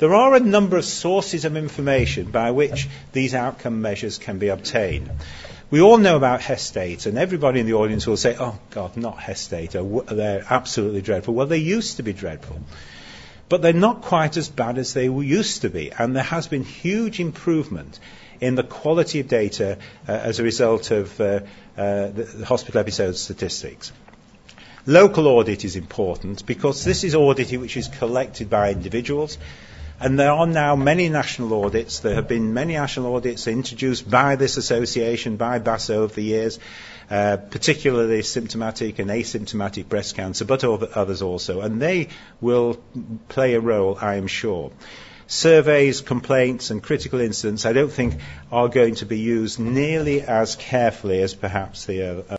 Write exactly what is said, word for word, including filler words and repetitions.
There are a number of sources of information by which these outcome measures can be obtained. We all know about HEST data, and everybody in the audience will say, oh God, not HEST data, they're absolutely dreadful. Well, they used to be dreadful, but they're not quite as bad as they used to be, and there has been huge improvement in the quality of data uh, as a result of uh, uh, the, the hospital episode statistics. Local audit is important because this is audit which is collected by individuals, and there are now many national audits. There have been many national audits introduced by this association, by B A S over the years, uh, particularly symptomatic and asymptomatic breast cancer, but others also, and they will play a role, I am sure. Surveys, complaints and critical incidents I don't think are going to be used nearly as carefully as perhaps the uh,